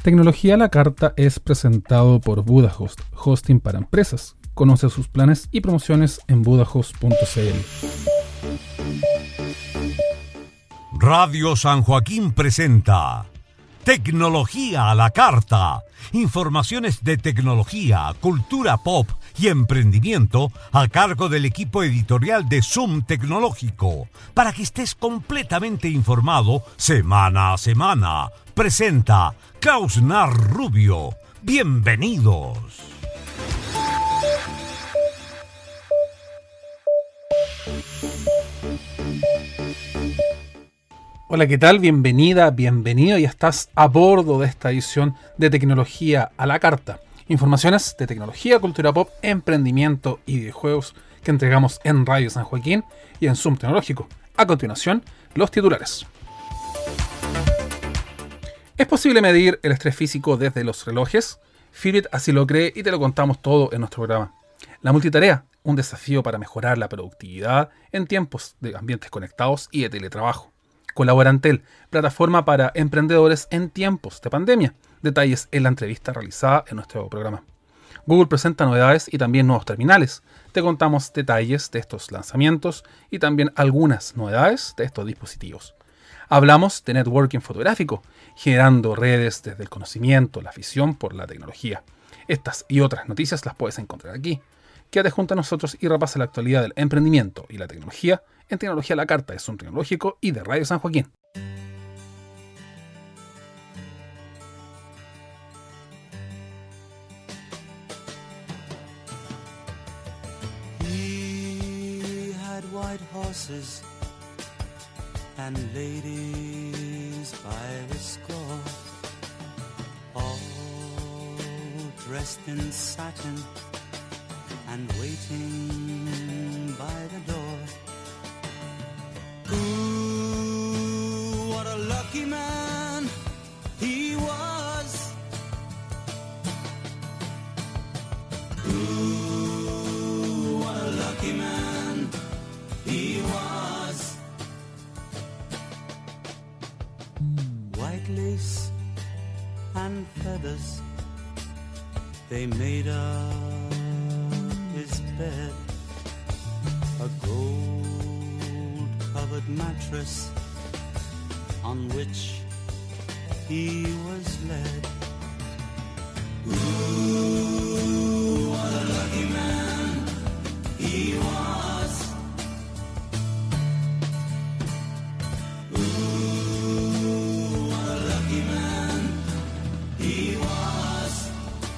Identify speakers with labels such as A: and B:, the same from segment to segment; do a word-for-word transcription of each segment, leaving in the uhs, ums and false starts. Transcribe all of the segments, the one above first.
A: Tecnología a la Carta es presentado por Budahost, hosting para empresas. Conoce sus planes y promociones en budahost punto c l.
B: Radio San Joaquín presenta Tecnología a la Carta. Informaciones de tecnología, cultura pop y emprendimiento a cargo del equipo editorial de Zoom Tecnológico. Para que estés completamente informado semana a semana. Presenta Klaus Nar Rubio. Bienvenidos.
A: Hola, ¿qué tal? Bienvenida, bienvenido. Ya estás a bordo de esta edición de Tecnología a la Carta. Informaciones de tecnología, cultura pop, emprendimiento y videojuegos que entregamos en Radio San Joaquín y en Zoom Tecnológico. A continuación, los titulares. ¿Es posible medir el estrés físico desde los relojes? Fitbit así lo cree y te lo contamos todo en nuestro programa. La multitarea, un desafío para mejorar la productividad en tiempos de ambientes conectados y de teletrabajo. Colaborantel, plataforma para emprendedores en tiempos de pandemia. Detalles en la entrevista realizada en nuestro programa. Google presenta novedades y también nuevos terminales. Te contamos detalles de estos lanzamientos y también algunas novedades de estos dispositivos. Hablamos de networking fotográfico, generando redes desde el conocimiento, la afición por la tecnología. Estas y otras noticias las puedes encontrar aquí. Quédate junto a nosotros y repasa la actualidad del emprendimiento y la tecnología en Tecnología a la Carta de Zoom Tecnológico y de Radio San Joaquín.
C: He had white horses and ladies by the score, all dressed in satin and waiting by the door. Ooh, what a lucky man he was. Ooh, what a lucky man he was. White lace and feathers, they made up his bed. A gold-covered mattress on which he was led. Ooh, what a lucky man he was. Ooh, what a lucky man he was.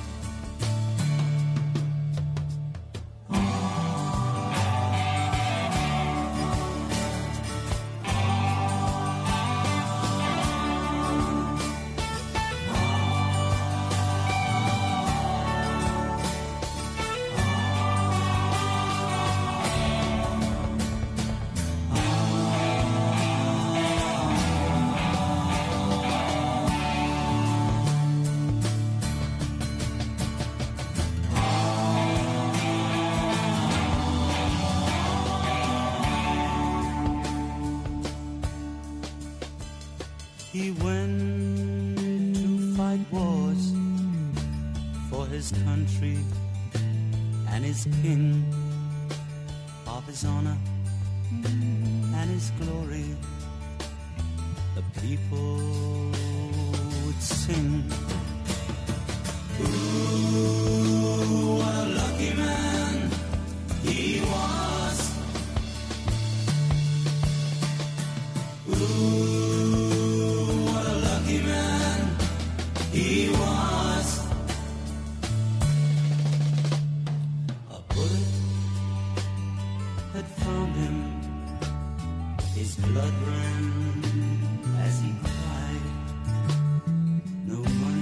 C: He went to fight wars for his country and his king, of his honor and his glory. The people would sing. Ooh, what a lucky man he was. Ooh, he was. A bullet had found him. His blood ran as he cried. No money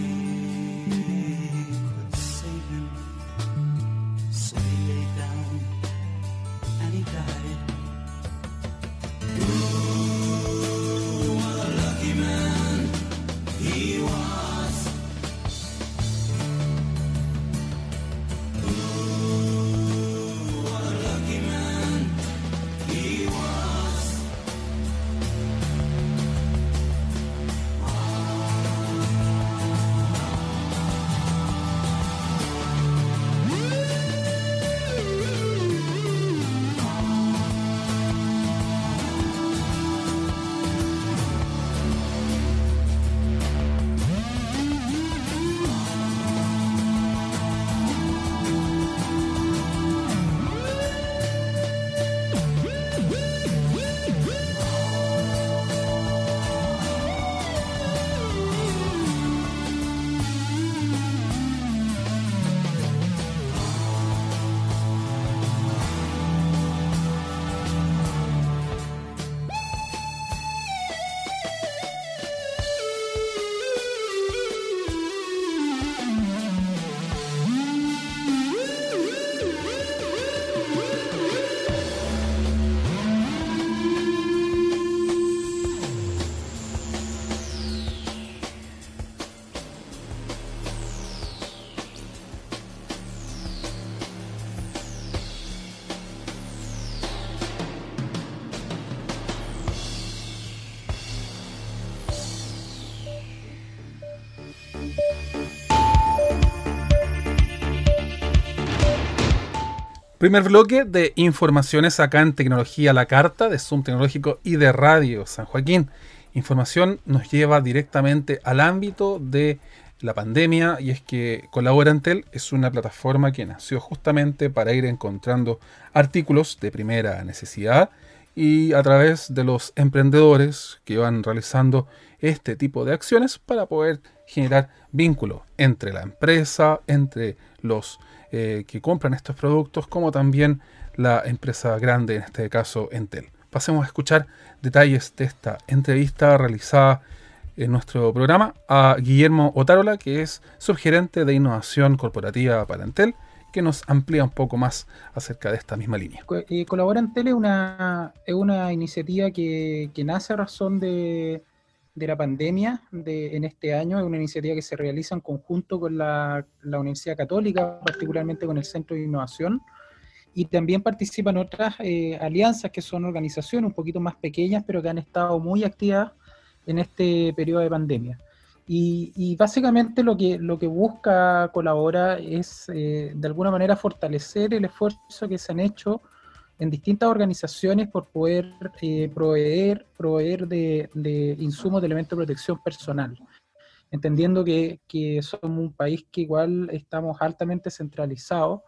A: Primer bloque de informaciones acá en Tecnología a la Carta, de Zoom Tecnológico y de Radio San Joaquín. Información nos lleva directamente al ámbito de la pandemia, y es que Colaborantel es una plataforma que nació justamente para ir encontrando artículos de primera necesidad, y a través de los emprendedores que van realizando este tipo de acciones para poder generar vínculo entre la empresa, entre los eh, que compran estos productos, como también la empresa grande, en este caso Entel. Pasemos a escuchar detalles de esta entrevista realizada en nuestro programa a Guillermo Otárola, que es subgerente de innovación corporativa para Entel, que nos amplía un poco más acerca de esta misma línea.
D: Eh, Colaborantel es una, es una iniciativa que, que nace a razón de, de la pandemia de, en este año. Es una iniciativa que se realiza en conjunto con la, la Universidad Católica, particularmente con el Centro de Innovación, y también participan otras eh, alianzas que son organizaciones un poquito más pequeñas, pero que han estado muy activas en este periodo de pandemia. Y, y básicamente lo que, lo que busca Colabora es eh, de alguna manera fortalecer el esfuerzo que se han hecho en distintas organizaciones por poder eh, proveer, proveer de, de insumos de elementos de protección personal, entendiendo que, que somos un país que igual estamos altamente centralizados,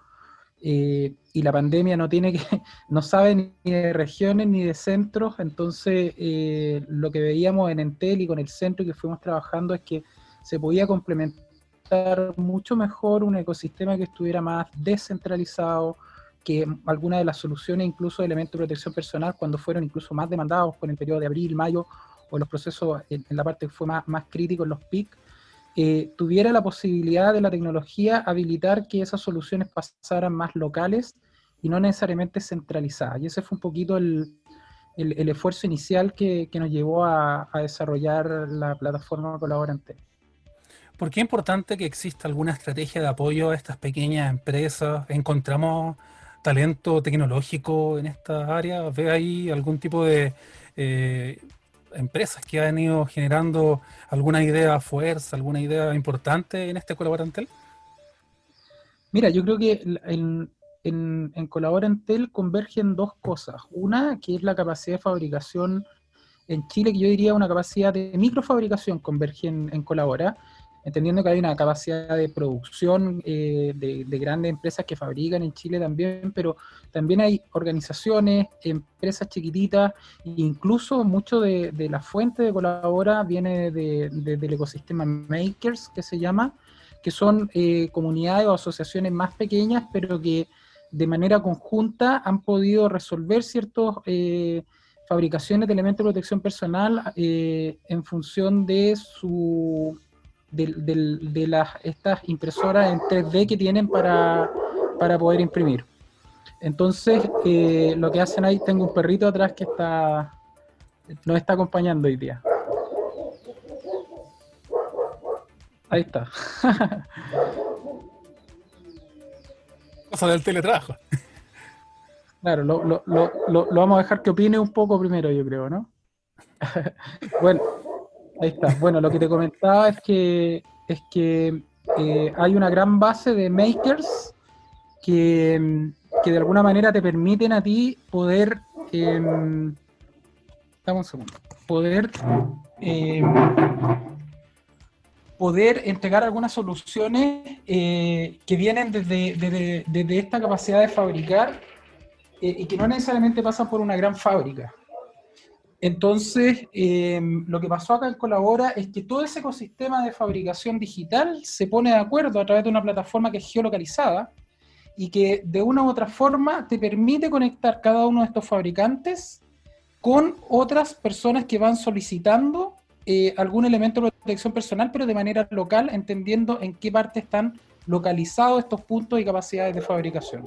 D: eh, y la pandemia no tiene que, no sabe ni de regiones ni de centros. Entonces eh, lo que veíamos en Entel y con el centro que fuimos trabajando es que se podía complementar mucho mejor un ecosistema que estuviera más descentralizado, que algunas de las soluciones, incluso de elementos de protección personal, cuando fueron incluso más demandados con el periodo de abril, mayo, o los procesos en, en la parte que fue más, más crítico, en los picos, Eh, tuviera la posibilidad de la tecnología habilitar que esas soluciones pasaran más locales y no necesariamente centralizadas. Y ese fue un poquito el, el, el esfuerzo inicial que, que nos llevó a, a desarrollar la plataforma Colaborantel.
A: ¿Por qué es importante que exista alguna estrategia de apoyo a estas pequeñas empresas? ¿Encontramos talento tecnológico en esta área? ¿Ve ahí algún tipo de eh, empresas que han ido generando alguna idea fuerza, alguna idea importante en este Colaborantel?
D: Mira, yo creo que en, en, en Colaborantel convergen dos cosas. Una, que es la capacidad de fabricación en Chile, que yo diría una capacidad de microfabricación converge en, en Colabora, entendiendo que hay una capacidad de producción eh, de, de grandes empresas que fabrican en Chile también, pero también hay organizaciones, empresas chiquititas, e incluso mucho de, de la fuente de Colabora viene de, de, del ecosistema Makers, que se llama, que son eh, comunidades o asociaciones más pequeñas, pero que de manera conjunta han podido resolver ciertas eh, fabricaciones de elementos de protección personal eh, en función de su de, de, de las, estas impresoras en tres D que tienen para, para poder imprimir. Entonces, eh, lo que hacen ahí, tengo un perrito atrás que está nos está acompañando hoy día. Ahí está.
A: Cosa del teletrabajo.
D: Claro, lo, lo, lo, lo, lo vamos a dejar que opine un poco primero, yo creo, ¿no? Bueno, ahí está. Bueno, lo que te comentaba es que, es que eh, hay una gran base de makers que, que de alguna manera te permiten a ti poder... Eh, dame un segundo. Poder... Eh, poder entregar algunas soluciones eh, que vienen desde, desde, desde esta capacidad de fabricar eh, y que no necesariamente pasan por una gran fábrica. Entonces, eh, lo que pasó acá en Colabora es que todo ese ecosistema de fabricación digital se pone de acuerdo a través de una plataforma que es geolocalizada y que de una u otra forma te permite conectar cada uno de estos fabricantes con otras personas que van solicitando Eh, algún elemento de protección personal, pero de manera local, entendiendo en qué parte están localizados estos puntos y capacidades de fabricación.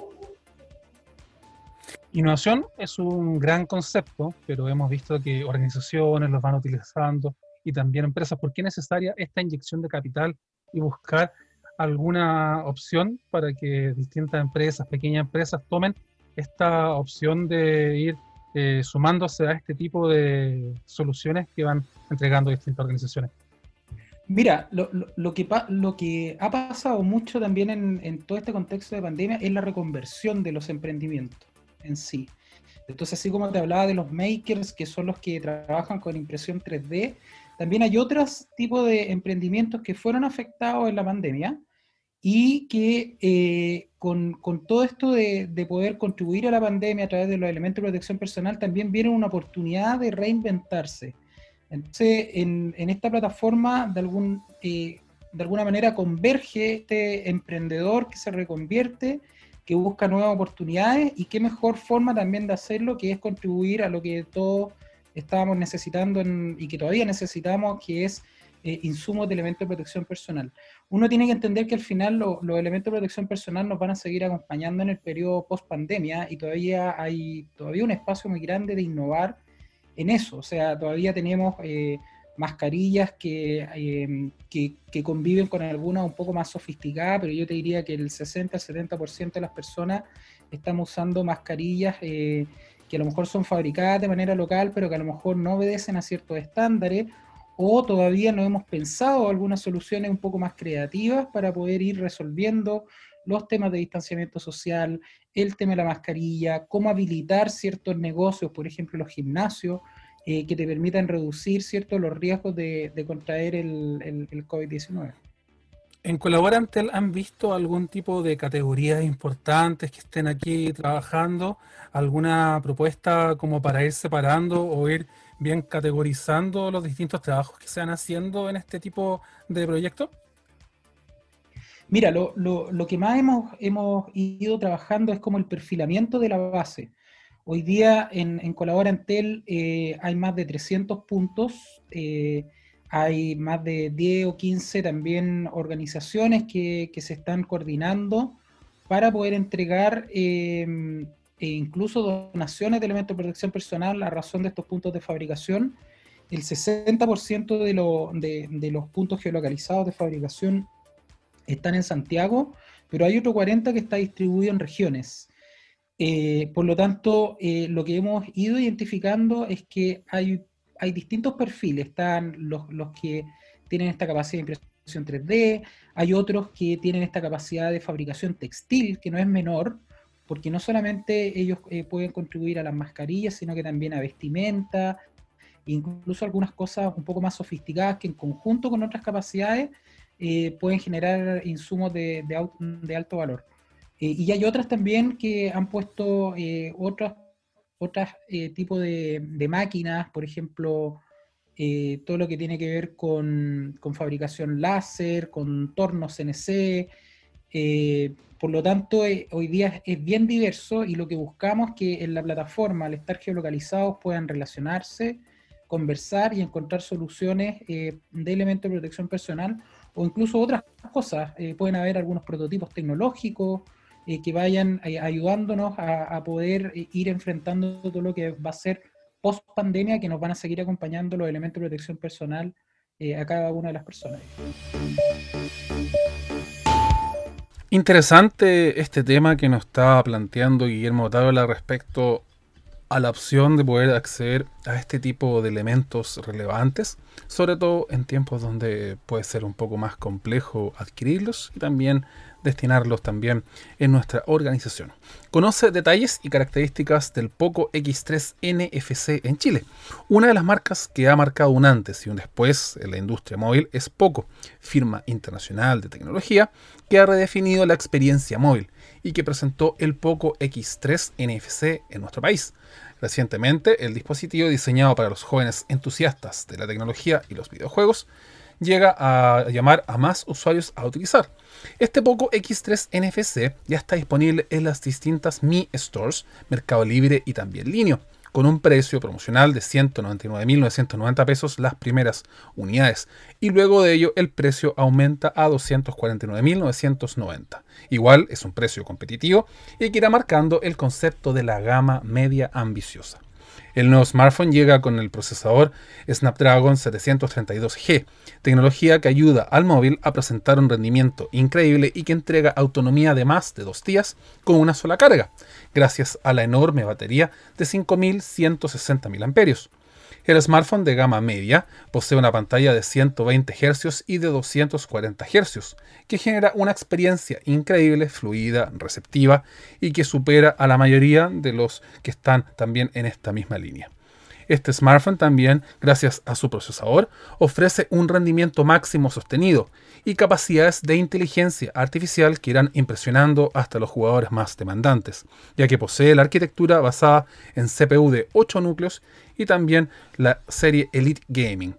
A: Innovación es un gran concepto, pero hemos visto que organizaciones los van utilizando y también empresas. ¿Por qué es necesaria esta inyección de capital y buscar alguna opción para que distintas empresas, pequeñas empresas, tomen esta opción de ir Eh, sumándose a este tipo de soluciones que van entregando distintas organizaciones?
D: Mira, lo, lo- lo que, pa- lo que ha pasado mucho también en, en todo este contexto de pandemia es la reconversión de los emprendimientos en sí. Entonces, así como te hablaba de los makers, que son los que trabajan con impresión tres D, también hay otros tipos de emprendimientos que fueron afectados en la pandemia y que eh, con, con todo esto de, de poder contribuir a la pandemia a través de los elementos de protección personal, también viene una oportunidad de reinventarse. Entonces, en, en esta plataforma, de, algún, eh, de alguna manera, converge este emprendedor que se reconvierte, que busca nuevas oportunidades, y qué mejor forma también de hacerlo que es contribuir a lo que todos estábamos necesitando en, y que todavía necesitamos, que es eh, insumos de elementos de protección personal. Uno tiene que entender que al final lo, los elementos de protección personal nos van a seguir acompañando en el periodo post pandemia, y todavía hay todavía un espacio muy grande de innovar en eso. O sea, todavía tenemos eh, mascarillas que, eh, que, que conviven con algunas un poco más sofisticadas, pero yo te diría que el sesenta al setenta por ciento de las personas estamos usando mascarillas eh, que a lo mejor son fabricadas de manera local, pero que a lo mejor no obedecen a ciertos estándares, o todavía no hemos pensado algunas soluciones un poco más creativas para poder ir resolviendo los temas de distanciamiento social, el tema de la mascarilla, cómo habilitar ciertos negocios, por ejemplo los gimnasios, eh, que te permitan reducir, ¿cierto?, los riesgos de, de contraer el, el, el COVID diecinueve.
A: ¿En Colaborantel han visto algún tipo de categorías importantes que estén aquí trabajando? ¿Alguna propuesta como para ir separando o ir bien categorizando los distintos trabajos que se van haciendo en este tipo de proyectos?
D: Mira, lo, lo, lo que más hemos, hemos ido trabajando es como el perfilamiento de la base. Hoy día en, en Colaborantel eh, hay más de trescientos puntos, eh, hay más de diez o quince también organizaciones que, que se están coordinando para poder entregar eh, e incluso donaciones de elementos de protección personal a razón de estos puntos de fabricación. El sesenta por ciento de, lo, de, de los puntos geolocalizados de fabricación están en Santiago, pero hay otro cuarenta que está distribuido en regiones. Eh, por lo tanto, eh, lo que hemos ido identificando es que hay, hay distintos perfiles. Están los, los que tienen esta capacidad de impresión tres D, hay otros que tienen esta capacidad de fabricación textil, que no es menor, porque no solamente ellos eh, pueden contribuir a las mascarillas, sino que también a vestimenta, incluso algunas cosas un poco más sofisticadas que en conjunto con otras capacidades eh, pueden generar insumos de, de, de alto valor. Eh, y hay otras también que han puesto eh, otros otros eh, tipos de, de máquinas, por ejemplo, eh, todo lo que tiene que ver con, con fabricación láser, con tornos C N C. Eh, por lo tanto, eh, hoy día es bien diverso, y lo que buscamos es que en la plataforma, al estar geolocalizados, puedan relacionarse, conversar y encontrar soluciones eh, de elementos de protección personal, o incluso otras cosas. Eh, pueden haber algunos prototipos tecnológicos eh, que vayan eh, ayudándonos a, a poder eh, ir enfrentando todo lo que va a ser post pandemia, que nos van a seguir acompañando los elementos de protección personal eh, a cada una de las personas.
A: Interesante este tema que nos está planteando Guillermo Otávola respecto a la opción de poder acceder a este tipo de elementos relevantes, sobre todo en tiempos donde puede ser un poco más complejo adquirirlos y también destinarlos también en nuestra organización. Conoce detalles y características del Poco X tres N F C en Chile. Una de las marcas que ha marcado un antes y un después en la industria móvil es Poco, firma internacional de tecnología que ha redefinido la experiencia móvil y que presentó el Poco X tres N F C en nuestro país. Recientemente, el dispositivo diseñado para los jóvenes entusiastas de la tecnología y los videojuegos llega a llamar a más usuarios a utilizar. Este Poco X tres N F C ya está disponible en las distintas Mi Stores, Mercado Libre y también Linio, con un precio promocional de ciento noventa y nueve mil novecientos noventa pesos las primeras unidades, y luego de ello el precio aumenta a doscientos cuarenta y nueve mil novecientos noventa. Igual es un precio competitivo y que irá marcando el concepto de la gama media ambiciosa. El nuevo smartphone llega con el procesador Snapdragon setecientos treinta y dos G, tecnología que ayuda al móvil a presentar un rendimiento increíble y que entrega autonomía de más de dos días con una sola carga, gracias a la enorme batería de cinco mil ciento sesenta miliamperios hora. El smartphone de gama media posee una pantalla de ciento veinte hercios y de doscientos cuarenta hercios, que genera una experiencia increíble, fluida, receptiva y que supera a la mayoría de los que están también en esta misma línea. Este smartphone también, gracias a su procesador, ofrece un rendimiento máximo sostenido y capacidades de inteligencia artificial que irán impresionando hasta los jugadores más demandantes, ya que posee la arquitectura basada en C P U de ocho núcleos y también la serie Elite Gaming.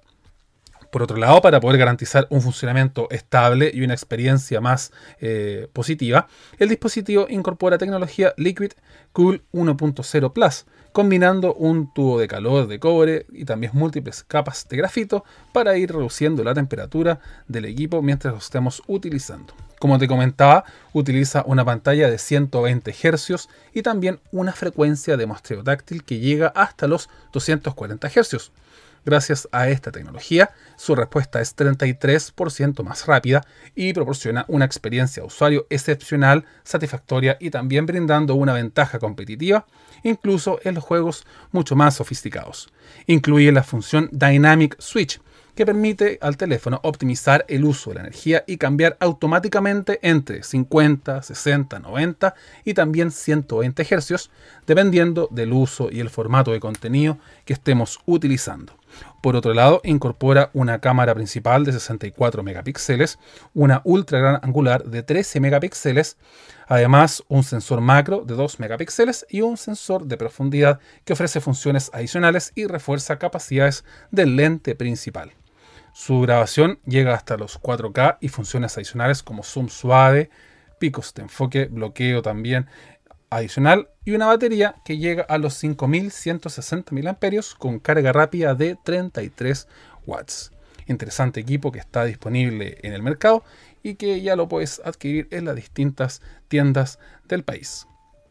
A: Por otro lado, para poder garantizar un funcionamiento estable y una experiencia más eh, positiva, el dispositivo incorpora tecnología Liquid Cool uno punto cero Plus, combinando un tubo de calor de cobre y también múltiples capas de grafito para ir reduciendo la temperatura del equipo mientras lo estemos utilizando. Como te comentaba, utiliza una pantalla de ciento veinte hercios y también una frecuencia de muestreo táctil que llega hasta los doscientos cuarenta hercios. Gracias a esta tecnología, su respuesta es treinta y tres por ciento más rápida y proporciona una experiencia de usuario excepcional, satisfactoria y también brindando una ventaja competitiva, incluso en los juegos mucho más sofisticados. Incluye la función Dynamic Switch, que permite al teléfono optimizar el uso de la energía y cambiar automáticamente entre cincuenta, sesenta, noventa y también ciento veinte hercios, dependiendo del uso y el formato de contenido que estemos utilizando. Por otro lado, incorpora una cámara principal de sesenta y cuatro megapíxeles, una ultra gran angular de trece megapíxeles, además un sensor macro de dos megapíxeles y un sensor de profundidad que ofrece funciones adicionales y refuerza capacidades del lente principal. Su grabación llega hasta los cuatro K y funciones adicionales como zoom suave, picos de enfoque, bloqueo también adicional y una batería que llega a los cinco mil ciento sesenta miliamperios hora con carga rápida de treinta y tres watts. Interesante equipo que está disponible en el mercado y que ya lo puedes adquirir en las distintas tiendas del país.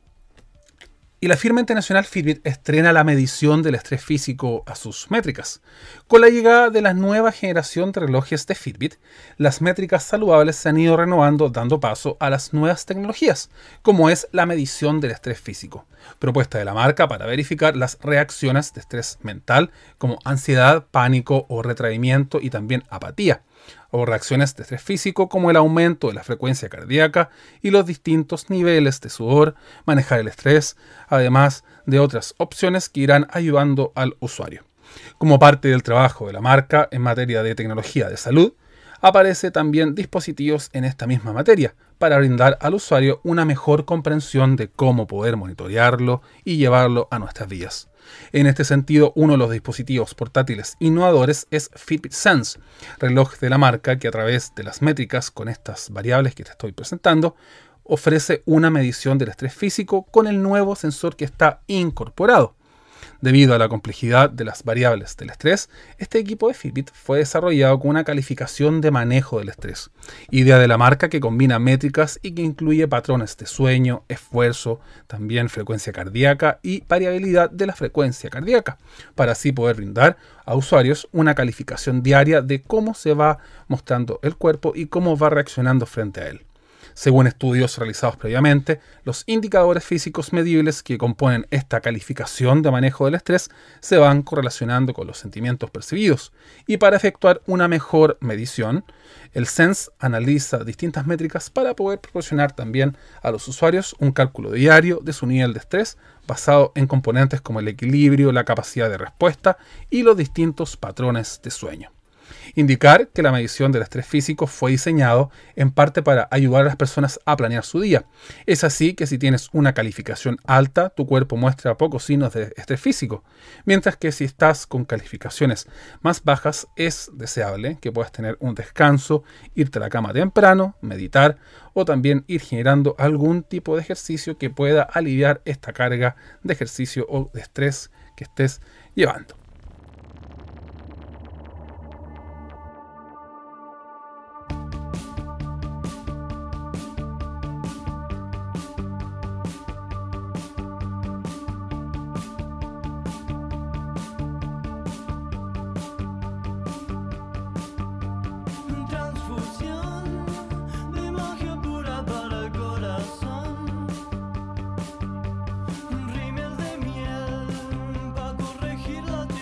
A: Y la firma internacional Fitbit estrena la medición del estrés físico a sus métricas. Con la llegada de la nueva generación de relojes de Fitbit, las métricas saludables se han ido renovando dando paso a las nuevas tecnologías, como es la medición del estrés físico, propuesta de la marca para verificar las reacciones de estrés mental como ansiedad, pánico o retraimiento y también apatía, o reacciones de estrés físico como el aumento de la frecuencia cardíaca y los distintos niveles de sudor, manejar el estrés, además de otras opciones que irán ayudando al usuario. Como parte del trabajo de la marca en materia de tecnología de salud, aparece también dispositivos en esta misma materia para brindar al usuario una mejor comprensión de cómo poder monitorearlo y llevarlo a nuestras vidas. En este sentido, uno de los dispositivos portátiles innovadores es Fitbit Sense, reloj de la marca que a través de las métricas con estas variables que te estoy presentando, ofrece una medición del estrés físico con el nuevo sensor que está incorporado. Debido a la complejidad de las variables del estrés, este equipo de Fitbit fue desarrollado con una calificación de manejo del estrés, idea de la marca que combina métricas y que incluye patrones de sueño, esfuerzo, también frecuencia cardíaca y variabilidad de la frecuencia cardíaca, para así poder brindar a usuarios una calificación diaria de cómo se va mostrando el cuerpo y cómo va reaccionando frente a él. Según estudios realizados previamente, los indicadores físicos medibles que componen esta calificación de manejo del estrés se van correlacionando con los sentimientos percibidos. Y para efectuar una mejor medición, el Sense analiza distintas métricas para poder proporcionar también a los usuarios un cálculo diario de su nivel de estrés basado en componentes como el equilibrio, la capacidad de respuesta y los distintos patrones de sueño. Indicar que la medición del estrés físico fue diseñado en parte para ayudar a las personas a planear su día. Es así que si tienes una calificación alta, tu cuerpo muestra pocos signos de estrés físico, mientras que si estás con calificaciones más bajas, es deseable que puedas tener un descanso, irte a la cama temprano, meditar o también ir generando algún tipo de ejercicio que pueda aliviar esta carga de ejercicio o de estrés que estés llevando.
C: Transfusión de magia pura para el corazón. Rímel de miel para corregir la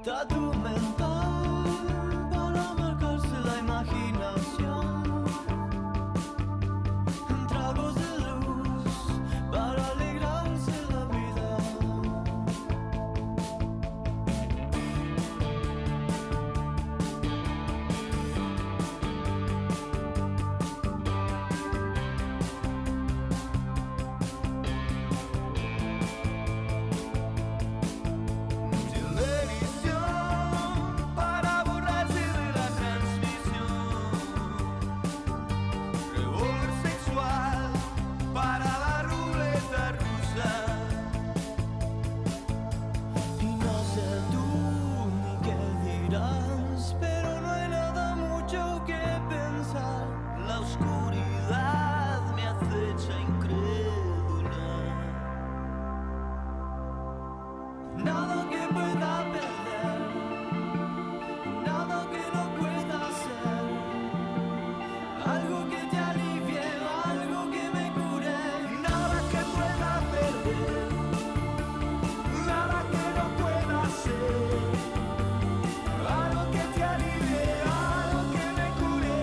C: tatu mental para marcarse la imaginación, tragos de luz para alegrarse la vida. Televisión para borrarse de la transmisión, revólver sexual para la ruleta rusa. Y no sé tú ni qué dirás, pero no hay nada mucho que pensar. La oscuridad me acecha incrédula. Nada que pueda perder, nada que no pueda ser, algo que te alivie, algo que me cure. Nada que pueda perder, nada que no pueda ser, algo que te alivie, algo que me cure.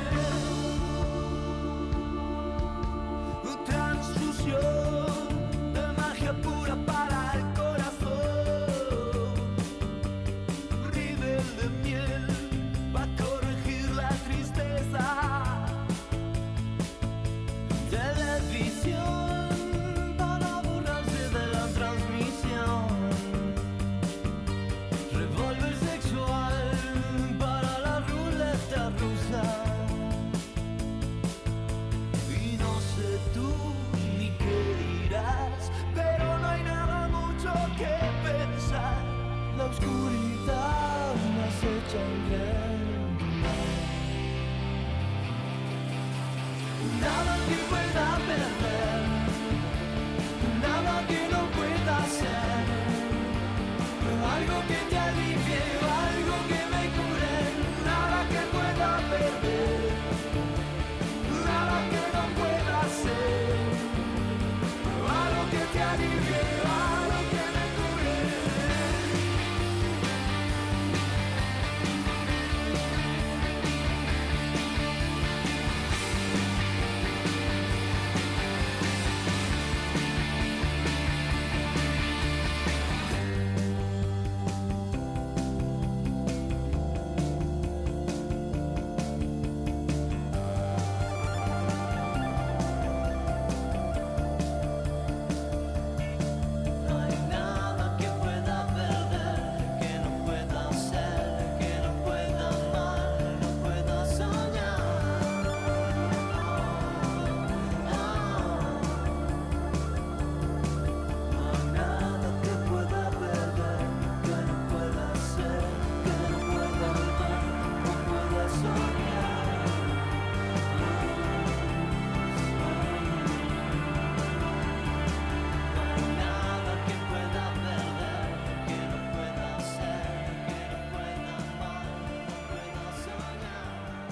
C: Transfusión de magia pura para el corazón, rímel de miel para corregir la tristeza. Televisión para borrarse de la transmisión, revólver sexual para la ruleta rusa. Y no sé tú ni qué dirás, pero no hay nada mucho que pensar. La oscuridad me acecha incrédula. Nada que pueda perder, nada que no pueda ser, algo que te alivie, algo que me cure. Nada que pueda perder, nada que no pueda ser, algo que te alivie, algo que me cure. No hay nada que pueda perder, que no pueda ser, que no pueda amar, no pueda soñar. No hay nada que pueda perder, que no pueda ser, que no pueda amar, no pueda soñar. No hay nada que pueda perder, que no pueda ser, que no pueda amar, no pueda soñar.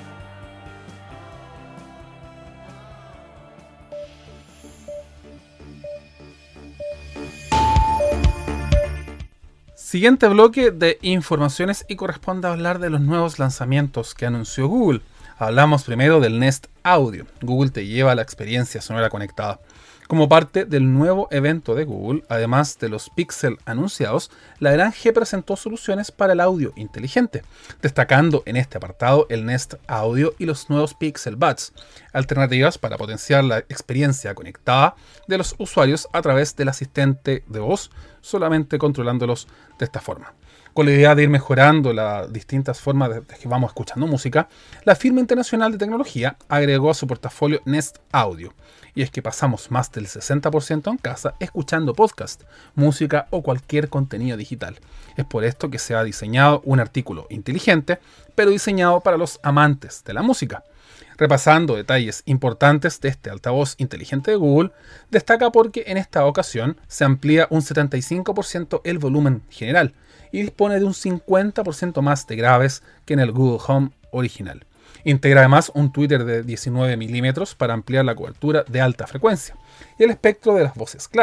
A: Siguiente bloque de informaciones y corresponde a hablar de los nuevos lanzamientos que anunció Google. Hablamos primero del Nest Audio. Google te lleva a la experiencia sonora conectada. Como parte del nuevo evento de Google, además de los Pixel anunciados, la gran G presentó soluciones para el audio inteligente, destacando en este apartado el Nest Audio y los nuevos Pixel Buds, alternativas para potenciar la experiencia conectada de los usuarios a través del asistente de voz, solamente controlándolos de esta forma. Con la idea de ir mejorando las distintas formas de que vamos escuchando música, la firma internacional de tecnología agregó a su portafolio Nest Audio. Y es que pasamos más del sesenta por ciento en casa escuchando podcast, música o cualquier contenido digital. Es por esto que se ha diseñado un artículo inteligente, pero diseñado para los amantes de la música. Repasando detalles importantes de este altavoz inteligente de Google, destaca porque en esta ocasión se amplía un setenta y cinco por ciento el volumen general y dispone de un cincuenta por ciento más de graves que en el Google Home original. Integra además un tweeter de diecinueve milímetros para ampliar la cobertura de alta frecuencia y el espectro de las voces claras.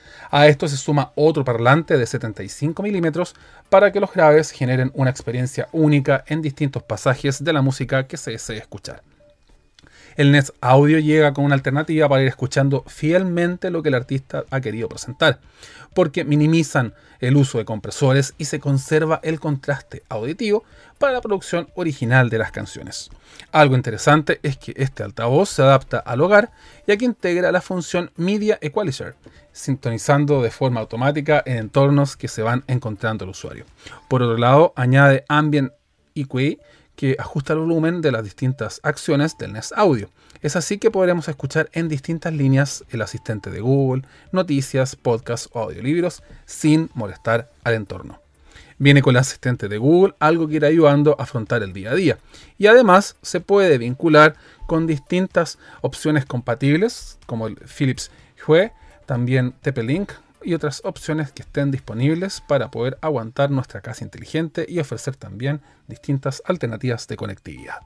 A: A esto se suma otro parlante de setenta y cinco milímetros para que los graves generen una experiencia única en distintos pasajes de la música que se desee escuchar. El Nest Audio llega con una alternativa para ir escuchando fielmente lo que el artista ha querido presentar, porque minimizan el uso de compresores y se conserva el contraste auditivo para la producción original de las canciones. Algo interesante es que este altavoz se adapta al hogar, ya que integra la función Media Equalizer, sintonizando de forma automática en entornos que se van encontrando el usuario. Por otro lado, añade Ambient E Q, que ajusta el volumen de las distintas acciones del Nest Audio. Es así que podremos escuchar en distintas líneas el asistente de Google, noticias, podcasts o audiolibros sin molestar al entorno. Viene con el asistente de Google, algo que irá ayudando a afrontar el día a día. Y además se puede vincular con distintas opciones compatibles, como el Philips Hue, también T P-Link, y otras opciones que estén disponibles para poder aguantar nuestra casa inteligente y ofrecer también distintas alternativas de conectividad.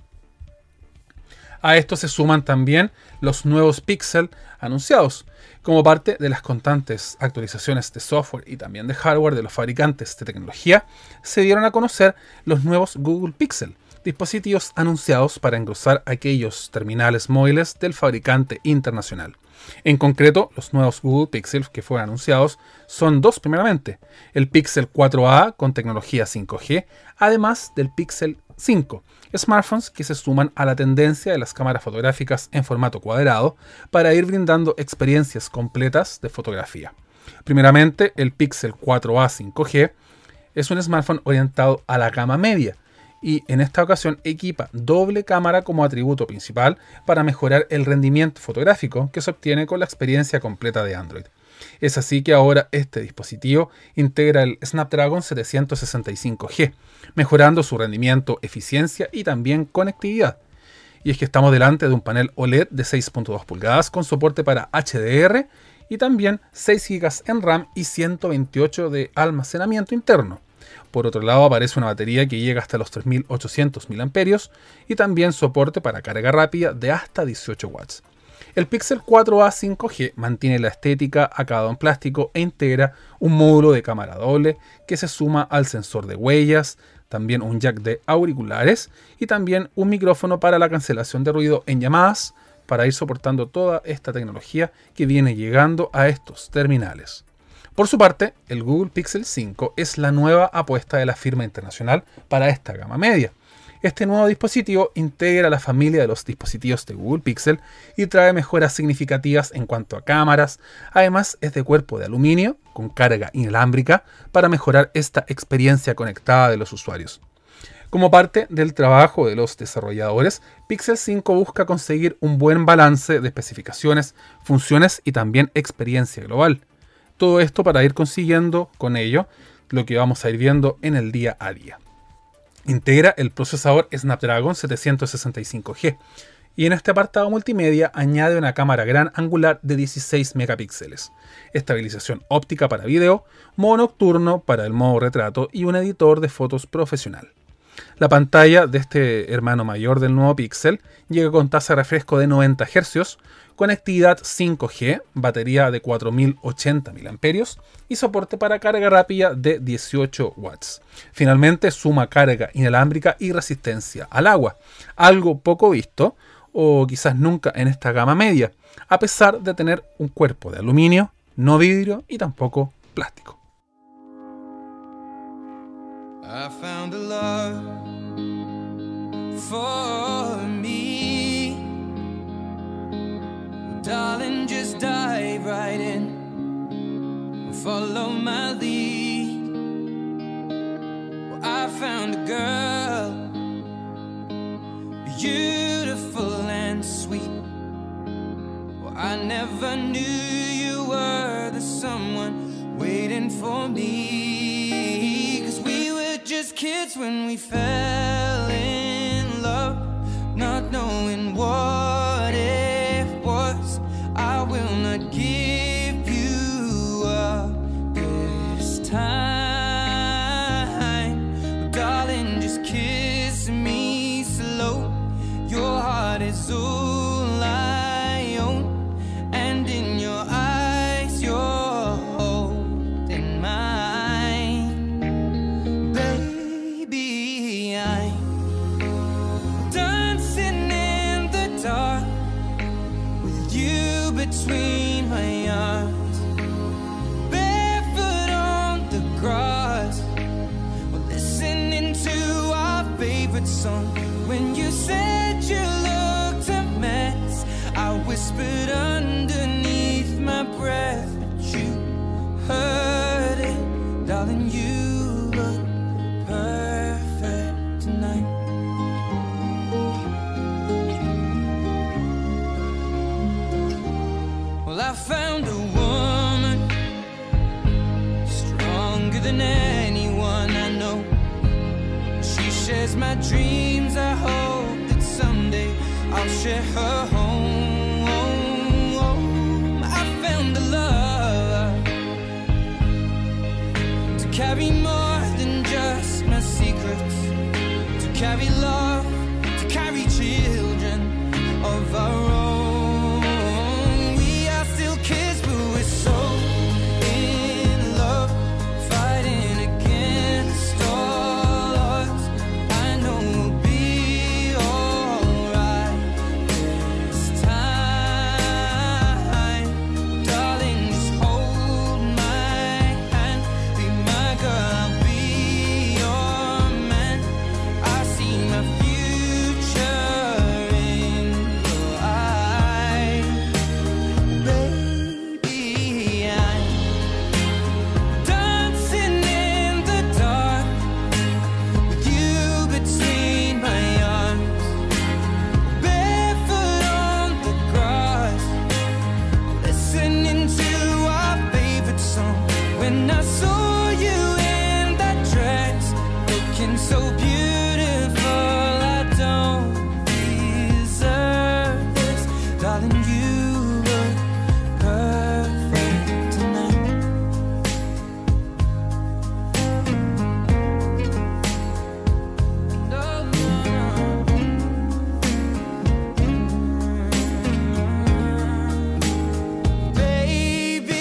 A: A esto se suman también los nuevos Pixel anunciados. Como parte de las constantes actualizaciones de software y también de hardware de los fabricantes de tecnología, se dieron a conocer los nuevos Google Pixel, dispositivos anunciados para engrosar aquellos terminales móviles del fabricante internacional. En concreto, los nuevos Google Pixel que fueron anunciados son dos primeramente, el Pixel cuatro a con tecnología cinco G, además del Pixel cinco, smartphones que se suman a la tendencia de las cámaras fotográficas en formato cuadrado para ir brindando experiencias completas de fotografía. Primeramente, el Pixel cuatro a cinco G es un smartphone orientado a la gama media, y en esta ocasión equipa doble cámara como atributo principal para mejorar el rendimiento fotográfico que se obtiene con la experiencia completa de Android. Es así que ahora este dispositivo integra el Snapdragon setecientos sesenta y cinco G, mejorando su rendimiento, eficiencia y también conectividad. Y es que estamos delante de un panel O L E D de seis punto dos pulgadas con soporte para H D R y también seis gigas en RAM y ciento veintiocho de almacenamiento interno. Por otro lado, aparece una batería que llega hasta los tres mil ochocientos miliamperios hora y también soporte para carga rápida de hasta dieciocho watts. El Pixel cuatro a cinco G mantiene la estética acabado en plástico e integra un módulo de cámara doble que se suma al sensor de huellas, también un jack de auriculares y también un micrófono para la cancelación de ruido en llamadas, para ir soportando toda esta tecnología que viene llegando a estos terminales. Por su parte, el Google Pixel cinco es la nueva apuesta de la firma internacional para esta gama media. Este nuevo dispositivo integra la familia de los dispositivos de Google Pixel y trae mejoras significativas en cuanto a cámaras. Además, es de cuerpo de aluminio con carga inalámbrica para mejorar esta experiencia conectada de los usuarios. Como parte del trabajo de los desarrolladores, Pixel cinco busca conseguir un buen balance de especificaciones, funciones y también experiencia global. Todo esto para ir consiguiendo con ello lo que vamos a ir viendo en el día a día. Integra el procesador Snapdragon setecientos sesenta y cinco G y en este apartado multimedia añade una cámara gran angular de dieciséis megapíxeles, estabilización óptica para video, modo nocturno para el modo retrato y un editor de fotos profesional. La pantalla de este hermano mayor del nuevo Pixel llega con tasa de refresco de noventa hercios, conectividad cinco G, batería de cuatro mil ochenta miliamperios hora y soporte para carga rápida de dieciocho watts. Finalmente suma carga inalámbrica y resistencia al agua, algo poco visto o quizás nunca en esta gama media, a pesar de tener un cuerpo de aluminio, no vidrio y tampoco plástico.
C: I found a love for me. Darling, just dive right in. Follow my lead. Well, I found a girl, beautiful and sweet. Well, I never knew you were the someone waiting for me. 'Cause we were just kids when we fell in love, not knowing what it was. I will not give you up this time. But darling, just kiss me slow. Your heart is all I own, and in your eyes, your between my arms, barefoot on the grass, or listening to our favorite song. When you said you looked a mess, I whispered underneath my breath, but you heard it, darling. You look perfect tonight. Well, I found a woman stronger than anyone I know. She shares my dreams. I hope that someday I'll share her home. I found a love to carry more than just my secrets, to carry love, to carry children of our own. We are still kids, but we're so in love, fighting against all odds. I know we'll be alright this time. Darling, just hold my hand, be my girl, I'll be your man. I see my future in your eyes. Baby, I'm dancing in the dark with you between my arms, barefoot on the grass, listening to our favorite song. When I saw you in that dress, looking so beautiful, I don't deserve this, darling. You look perfect tonight. No, no, no. Baby,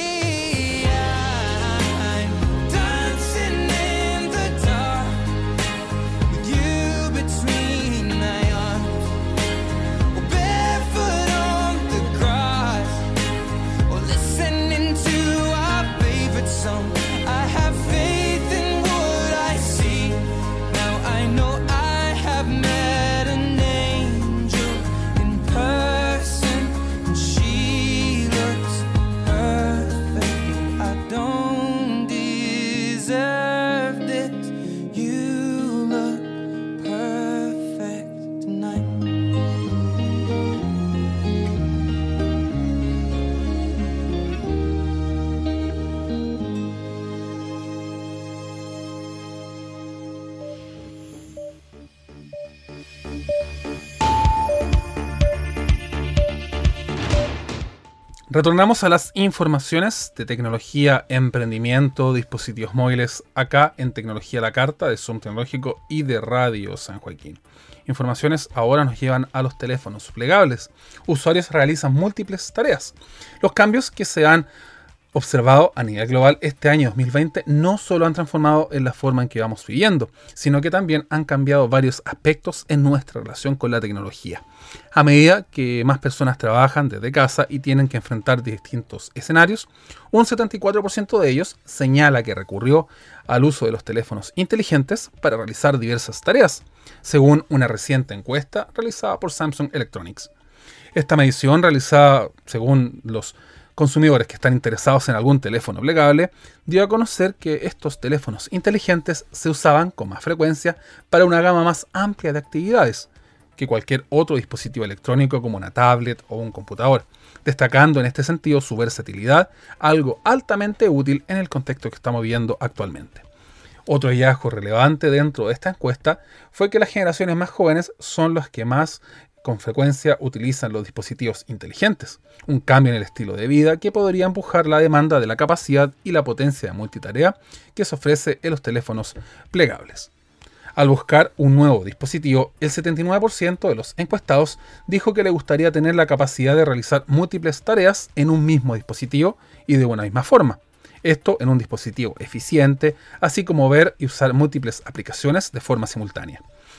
C: I'm dancing in the dark with you between my arms, or barefoot on the grass, or listening to our favorite song. I have faith in what I see. Now I know I have met an angel in person, and she looks perfect. I don't deserve this. You look perfect tonight.
A: Retornamos a las informaciones de tecnología, emprendimiento, dispositivos móviles, acá en Tecnología a la Carta de Zoom Tecnológico y de Radio San Joaquín. Informaciones ahora nos llevan a los teléfonos plegables. Usuarios realizan múltiples tareas. Los cambios que se han observado a nivel global este año dos mil veinte no solo han transformado en la forma en que vamos viviendo, sino que también han cambiado varios aspectos en nuestra relación con la tecnología. A medida que más personas trabajan desde casa y tienen que enfrentar distintos escenarios, un setenta y cuatro por ciento de ellos señala que recurrió al uso de los teléfonos inteligentes para realizar diversas tareas, según una reciente encuesta realizada por Samsung Electronics. Esta medición, realizada según los consumidores que están interesados en algún teléfono plegable, dio a conocer que estos teléfonos inteligentes se usaban con más frecuencia para una gama más amplia de actividades que cualquier otro dispositivo electrónico como una tablet o un computador, destacando en este sentido su versatilidad, algo altamente útil en el contexto que estamos viviendo actualmente. Otro hallazgo relevante dentro de esta encuesta fue que las generaciones más jóvenes son las que más con frecuencia utilizan los dispositivos inteligentes, un cambio en el estilo de vida que podría empujar la demanda de la capacidad y la potencia de multitarea que se ofrece en los teléfonos plegables. Al buscar un nuevo dispositivo, el setenta y nueve por ciento de los encuestados dijo que le gustaría tener la capacidad de realizar múltiples tareas en un mismo dispositivo y de una misma forma. Esto en un dispositivo eficiente, así como ver y usar múltiples aplicaciones de forma simultánea.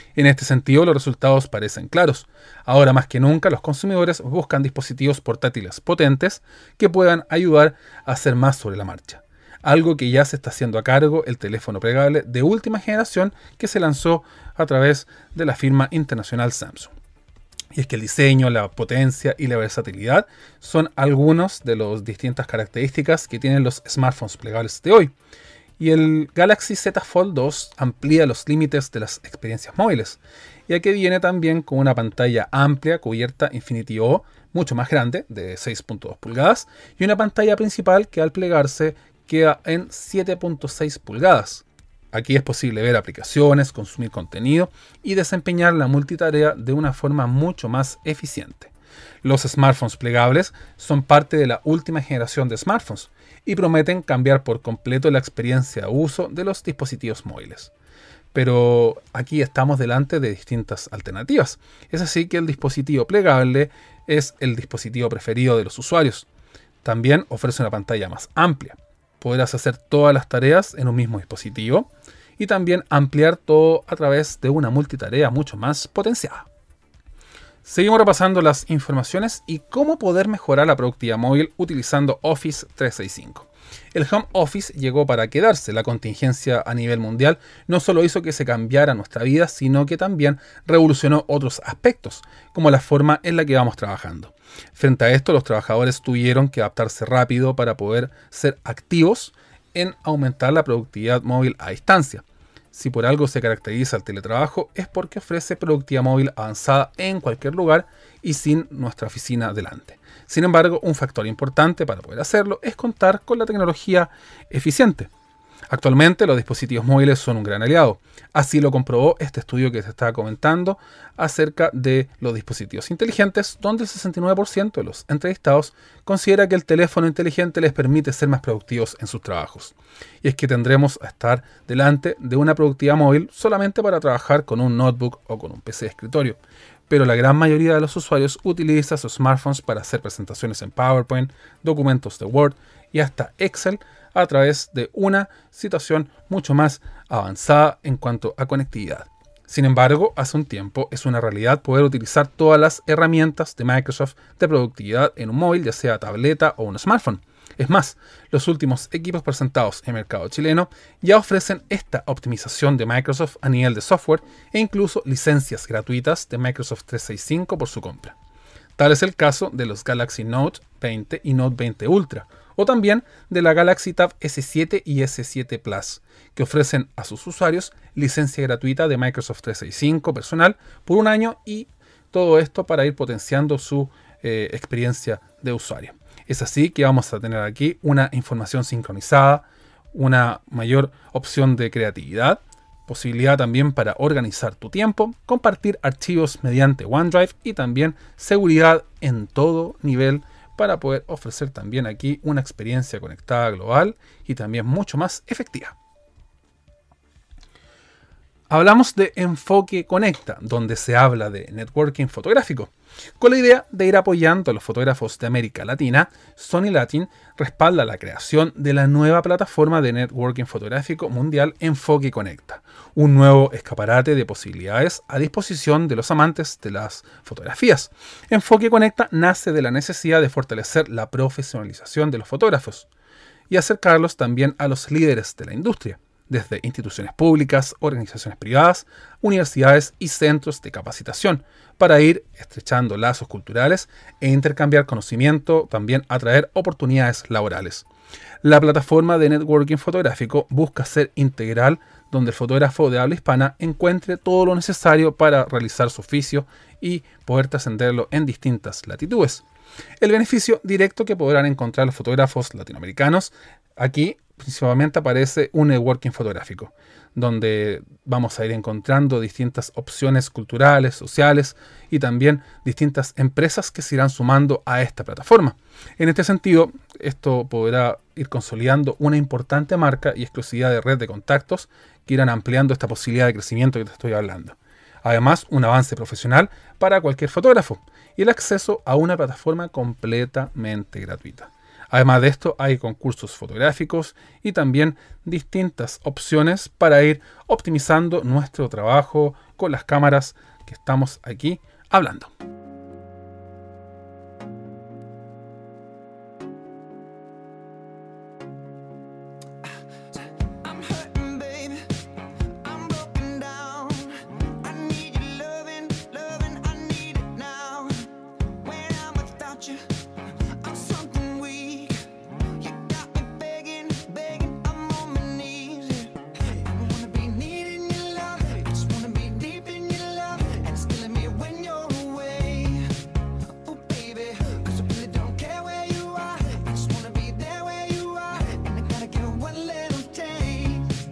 A: En este sentido, los resultados parecen claros. Ahora más que nunca, los consumidores buscan dispositivos portátiles potentes que puedan ayudar a hacer más sobre la marcha. Algo que ya se está haciendo a cargo el teléfono plegable de última generación que se lanzó a través de la firma internacional Samsung. Y es que el diseño, la potencia y la versatilidad son algunas de las distintas características que tienen los smartphones plegables de hoy. Y el Galaxy Z Fold dos amplía los límites de las experiencias móviles, ya que viene también con una pantalla amplia cubierta Infinity O, mucho más grande, de seis punto dos pulgadas, y una pantalla principal que al plegarse queda en siete punto seis pulgadas. Aquí es posible ver aplicaciones, consumir contenido y desempeñar la multitarea de una forma mucho más eficiente. Los smartphones plegables son parte de la última generación de smartphones y prometen cambiar por completo la experiencia de uso de los dispositivos móviles. Pero aquí estamos delante de distintas alternativas. Es así que el dispositivo plegable es el dispositivo preferido de los usuarios. También ofrece una pantalla más amplia. Podrás hacer todas las tareas en un mismo dispositivo y también ampliar todo a través de una multitarea mucho más potenciada. Seguimos repasando las informaciones y cómo poder mejorar la productividad móvil utilizando Office trescientos sesenta y cinco. El Home Office llegó para quedarse. La contingencia a nivel mundial no solo hizo que se cambiara nuestra vida, sino que también revolucionó otros aspectos, como la forma en la que vamos trabajando. Frente a esto, los trabajadores tuvieron que adaptarse rápido para poder ser activos en aumentar la productividad móvil a distancia. Si por algo se caracteriza el teletrabajo, es porque ofrece productividad móvil avanzada en cualquier lugar y sin nuestra oficina delante. Sin embargo, un factor importante para poder hacerlo es contar con la tecnología eficiente. Actualmente los dispositivos móviles son un gran aliado. Así lo comprobó este estudio que se estaba comentando acerca de los dispositivos inteligentes, donde el sesenta y nueve por ciento de los entrevistados considera que el teléfono inteligente les permite ser más productivos en sus trabajos. Y es que tendremos a estar delante de una productividad móvil solamente para trabajar con un notebook o con un P C de escritorio. Pero la gran mayoría de los usuarios utiliza sus smartphones para hacer presentaciones en PowerPoint, documentos de Word y hasta Excel a través de una situación mucho más avanzada en cuanto a conectividad. Sin embargo, hace un tiempo es una realidad poder utilizar todas las herramientas de Microsoft de productividad en un móvil, ya sea tableta o un smartphone. Es más, los últimos equipos presentados en el mercado chileno ya ofrecen esta optimización de Microsoft a nivel de software e incluso licencias gratuitas de Microsoft trescientos sesenta y cinco por su compra. Tal es el caso de los Galaxy Note veinte y Note veinte Ultra, o también de la Galaxy Tab S siete y S siete Plus, que ofrecen a sus usuarios licencia gratuita de Microsoft trescientos sesenta y cinco personal por un año y todo esto para ir potenciando su eh, experiencia de usuario. Es así que vamos a tener aquí una información sincronizada, una mayor opción de creatividad, posibilidad también para organizar tu tiempo, compartir archivos mediante OneDrive y también seguridad en todo nivel para poder ofrecer también aquí una experiencia conectada global y también mucho más efectiva. Hablamos de Enfoque Conecta, donde se habla de networking fotográfico. Con la idea de ir apoyando a los fotógrafos de América Latina, Sony Latin respalda la creación de la nueva plataforma de networking fotográfico mundial Enfoque Conecta, un nuevo escaparate de posibilidades a disposición de los amantes de las fotografías. Enfoque Conecta nace de la necesidad de fortalecer la profesionalización de los fotógrafos y acercarlos también a los líderes de la industria, desde instituciones públicas, organizaciones privadas, universidades y centros de capacitación, para ir estrechando lazos culturales e intercambiar conocimiento, también atraer oportunidades laborales. La plataforma de networking fotográfico busca ser integral, donde el fotógrafo de habla hispana encuentre todo lo necesario para realizar su oficio y poder trascenderlo en distintas latitudes. El beneficio directo que podrán encontrar los fotógrafos latinoamericanos aquí principalmente aparece un networking fotográfico, donde vamos a ir encontrando distintas opciones culturales, sociales y también distintas empresas que se irán sumando a esta plataforma. En este sentido, esto podrá ir consolidando una importante marca y exclusividad de red de contactos que irán ampliando esta posibilidad de crecimiento que te estoy hablando. Además, un avance profesional para cualquier fotógrafo y el acceso a una plataforma completamente gratuita. Además de esto, hay concursos fotográficos y también distintas opciones para ir optimizando nuestro trabajo con las cámaras que estamos aquí hablando.
C: I'm hurting, baby. I'm broken down. I need your loving, loving. I need it now. When I'm without you, I'm something weak. You got me begging, begging. I'm on my knees. I don't wanna be needing your love. I just wanna be deep in your love. And it's killing me when you're away. Oh, baby, 'cause I really don't care where you are. I just wanna be there where you are. And I gotta get one little taste.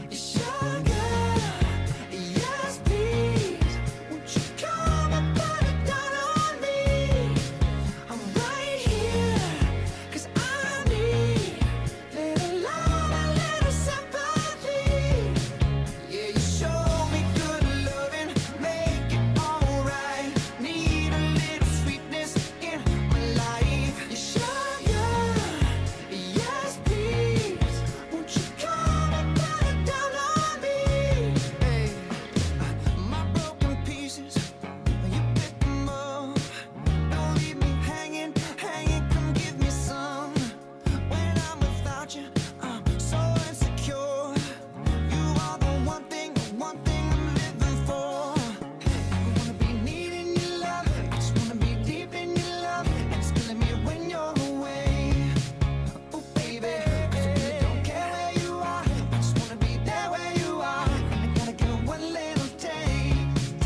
C: Sugar, yes please. Won't you come and put it down on me? I'm right here, 'cause I need little love, a little sympathy. Yeah, you show me good loving, make it alright. Need a little sweetness in my life. You sugar, yes please. Won't you come and put it down on me? Hey, my broken pieces, you pick them up. Don't leave me hanging, hanging. Come give me some. When I'm without you, I'm so insecure. You are the one thing, the one thing I'm living for. I don't wanna be needing your love. I just wanna be deep in your love. And it's killing me when you're away. Oh, baby, 'cause I really don't care where you are. I just wanna be there where you are. And I gotta get one little taste.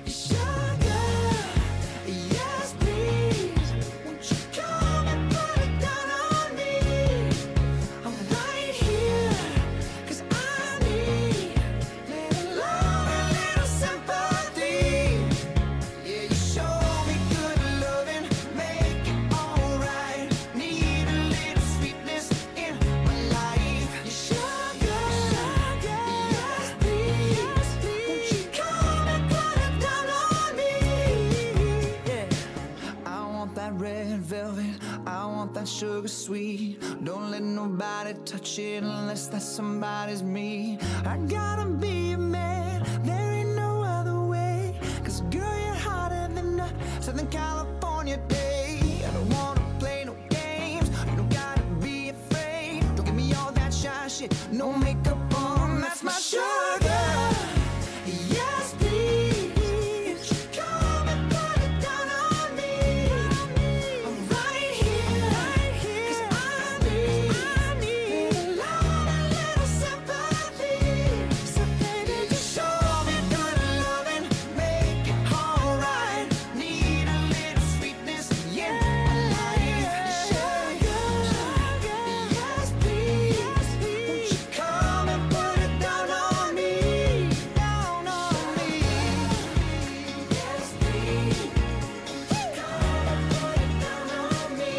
C: Sugar, yes please. Won't you come and put it down on me? I'm right here, 'cause I need little love, a little sympathy. Yeah, you show me good loving, make it alright. Need a little sweetness in my life. You sugar, yes please. Won't you come and put it down on me? Yeah, I want that red velvet, I want that sugar sweet. Don't let nobody touch it unless that somebody's me. I gotta be a man, there ain't no other way. 'Cause girl, you're hotter than a Southern California day. I don't wanna play no games, you don't gotta be afraid. Don't give me all that shy shit, no makeup on, that's my sugar. Yes please. Won't you come and put it down on me? I'm right here, 'cause I need little love, a little sympathy. So baby, just show me good loving, make it alright. Need a little sweetness in my life. Sugar, yes please. Won't you come and put it down on me? Down on me. Yes please. Come and put it down on me.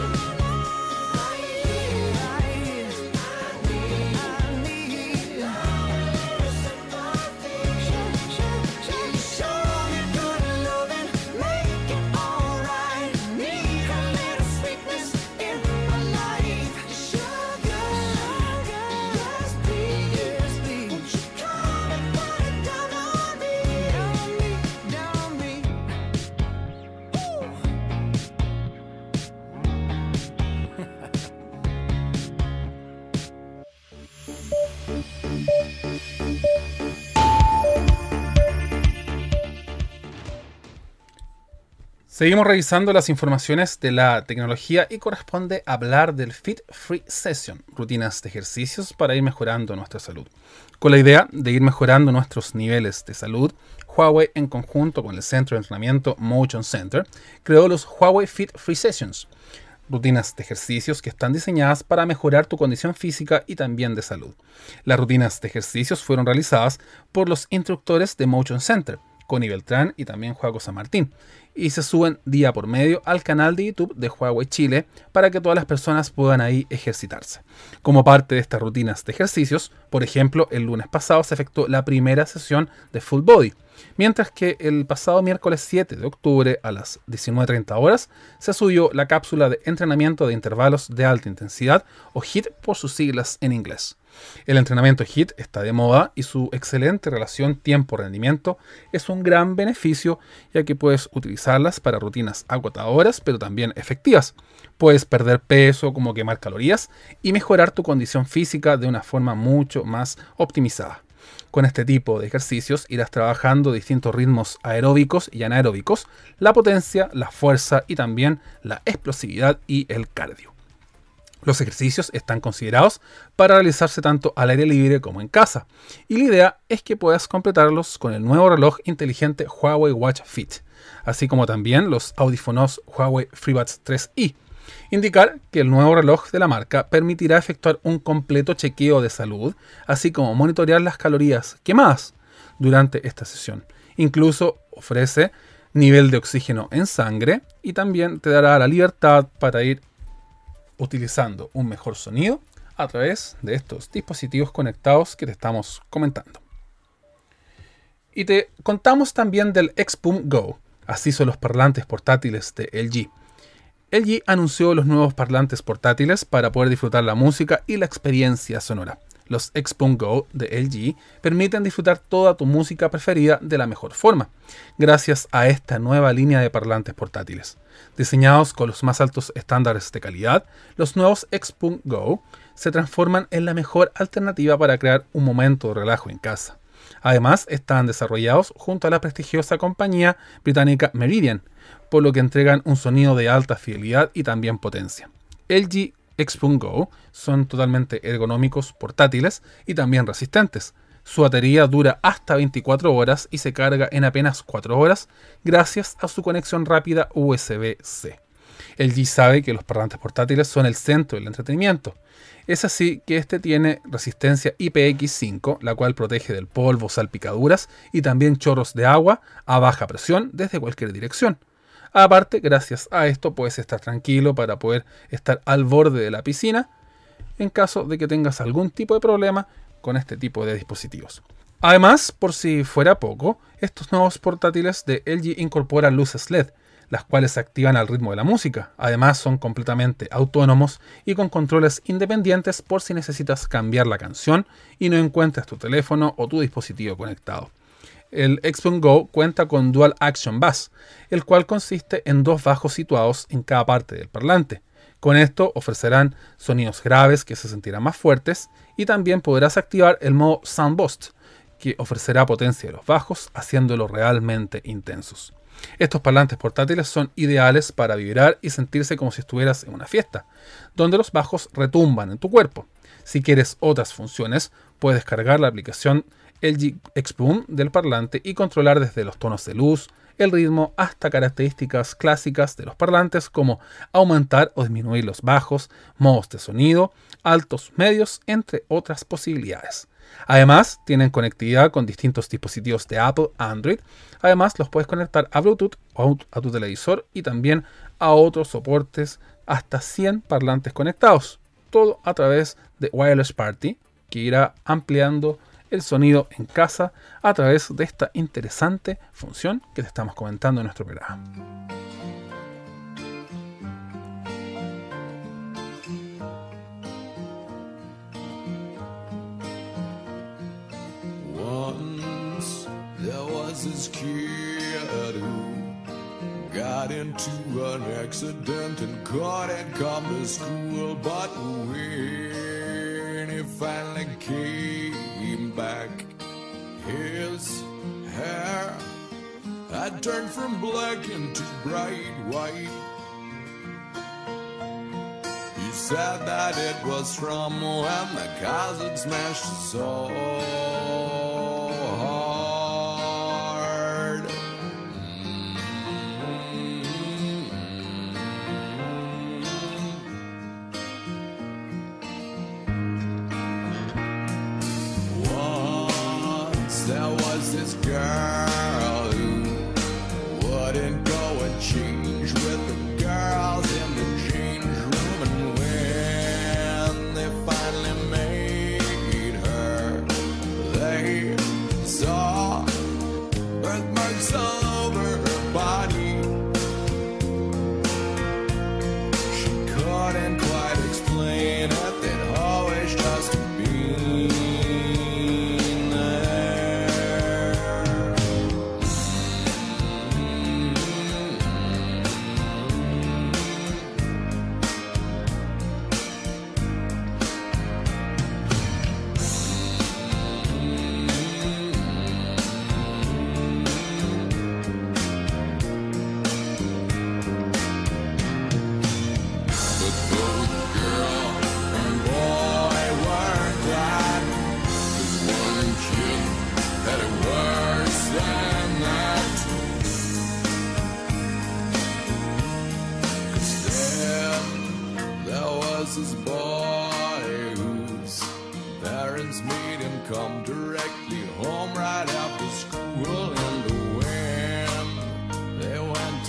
C: Right here, right here. I need, I need a little sympathy. You show me good loving, make it alright. Need a little sweetness in my life. Sugar, yes please. Won't you come and put it down on me? Down on me, down on me.
A: Seguimos revisando las informaciones de la tecnología y corresponde hablar del Fit Free Session, rutinas de ejercicios para ir mejorando nuestra salud. Con la idea de ir mejorando nuestros niveles de salud, Huawei, en conjunto con el centro de entrenamiento Motion Center, creó los Huawei Fit Free Sessions, rutinas de ejercicios que están diseñadas para mejorar tu condición física y también de salud. Las rutinas de ejercicios fueron realizadas por los instructores de Motion Center, Connie Beltrán y también Joaco San Martín, y se suben día por medio al canal de YouTube de Huawei Chile para que todas las personas puedan ahí ejercitarse. Como parte de estas rutinas de ejercicios, por ejemplo, el lunes pasado se efectuó la primera sesión de Full Body, mientras que el pasado miércoles siete de octubre a las diecinueve treinta horas se subió la cápsula de entrenamiento de intervalos de alta intensidad, o HIIT por sus siglas en inglés. El entrenamiento HIIT está de moda y su excelente relación tiempo-rendimiento es un gran beneficio, ya que puedes utilizarlas para rutinas agotadoras pero también efectivas. Puedes perder peso, como quemar calorías, y mejorar tu condición física de una forma mucho más optimizada. Con este tipo de ejercicios irás trabajando distintos ritmos aeróbicos y anaeróbicos, la potencia, la fuerza y también la explosividad y el cardio. Los ejercicios están considerados para realizarse tanto al aire libre como en casa, y la idea es que puedas completarlos con el nuevo reloj inteligente Huawei Watch Fit, así como también los audífonos Huawei FreeBuds tres i. Indicar que el nuevo reloj de la marca permitirá efectuar un completo chequeo de salud, así como monitorear las calorías quemadas durante esta sesión. Incluso ofrece nivel de oxígeno en sangre y también te dará la libertad para ir utilizando un mejor sonido a través de estos dispositivos conectados que te estamos comentando. Y te contamos también del Xboom Go, así son los parlantes portátiles de L G. L G anunció los nuevos parlantes portátiles para poder disfrutar la música y la experiencia sonora. Los Xboom Go de L G permiten disfrutar toda tu música preferida de la mejor forma, gracias a esta nueva línea de parlantes portátiles. Diseñados con los más altos estándares de calidad, los nuevos Xboom Go se transforman en la mejor alternativa para crear un momento de relajo en casa. Además, están desarrollados junto a la prestigiosa compañía británica Meridian, por lo que entregan un sonido de alta fidelidad y también potencia. L G Xboom Go son totalmente ergonómicos, portátiles y también resistentes. Su batería dura hasta veinticuatro horas y se carga en apenas cuatro horas gracias a su conexión rápida U S B C. L G sabe que los parlantes portátiles son el centro del entretenimiento. Es así que este tiene resistencia I P X cinco, la cual protege del polvo, salpicaduras y también chorros de agua a baja presión desde cualquier dirección. Aparte, gracias a esto puedes estar tranquilo para poder estar al borde de la piscina en caso de que tengas algún tipo de problema con este tipo de dispositivos. Además, por si fuera poco, estos nuevos portátiles de L G incorporan luces L E D, las cuales se activan al ritmo de la música. Además, son completamente autónomos y con controles independientes por si necesitas cambiar la canción y no encuentras tu teléfono o tu dispositivo conectado. El Xboom Go cuenta con Dual Action Bass, el cual consiste en dos bajos situados en cada parte del parlante. Con esto ofrecerán sonidos graves que se sentirán más fuertes, y también podrás activar el modo Sound Boost, que ofrecerá potencia de los bajos, haciéndolos realmente intensos. Estos parlantes portátiles son ideales para vibrar y sentirse como si estuvieras en una fiesta, donde los bajos retumban en tu cuerpo. Si quieres otras funciones, puedes descargar la aplicación L G Xboom del parlante y controlar desde los tonos de luz, el ritmo, hasta características clásicas de los parlantes como aumentar o disminuir los bajos, modos de sonido, altos, medios, entre otras posibilidades. Además, tienen conectividad con distintos dispositivos de Apple, Android. Además, los puedes conectar a Bluetooth o a tu televisor y también a otros soportes, hasta cien parlantes conectados. Todo a través de Wireless Party, que irá ampliando el sonido en casa a través de esta interesante función que te estamos comentando en nuestro programa.
C: Once there was this kid who got into an accident and couldn't come to school, but when he finally came back, his hair had turned from black into bright white. He said that it was from when the cars had smashed his soul hard. Once there was this girl who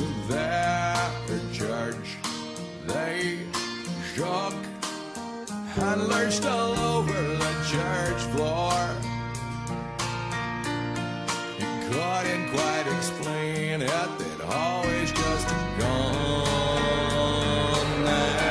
C: So there the church, they shook and lurched all over the church floor. He couldn't quite explain it, they'd always just gone there.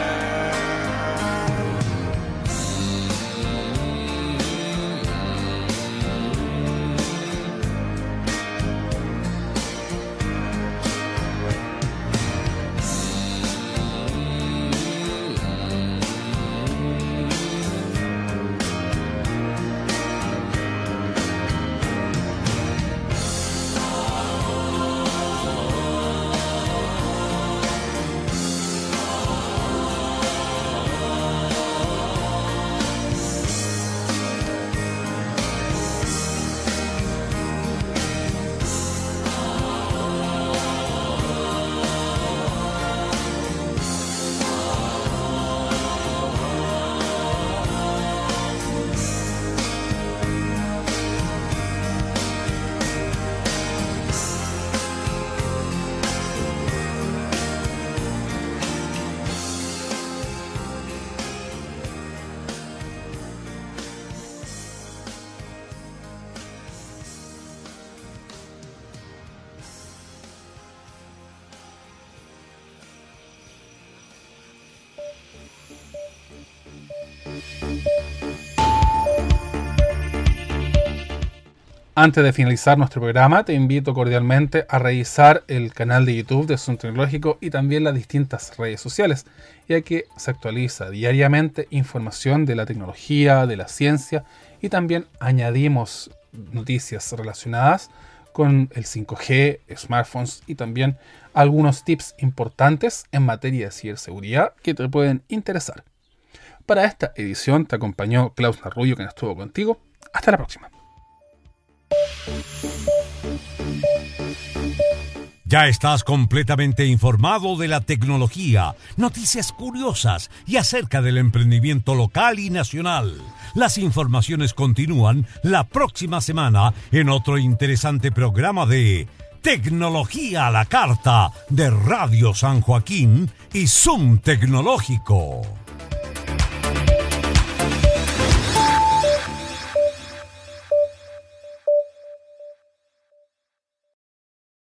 A: Antes de finalizar nuestro programa, te invito cordialmente a revisar el canal de YouTube de Zoom Tecnológico y también las distintas redes sociales, ya que se actualiza diariamente información de la tecnología, de la ciencia, y también añadimos noticias relacionadas con el cinco G, smartphones y también algunos tips importantes en materia de ciberseguridad que te pueden interesar. Para esta edición te acompañó Klaus Narrullo, quien estuvo contigo. Hasta la próxima.
B: Ya estás completamente informado de la tecnología, noticias curiosas y acerca del emprendimiento local y nacional. Las informaciones continúan la próxima semana en otro interesante programa de Tecnología a la Carta de Radio San Joaquín y Zoom Tecnológico.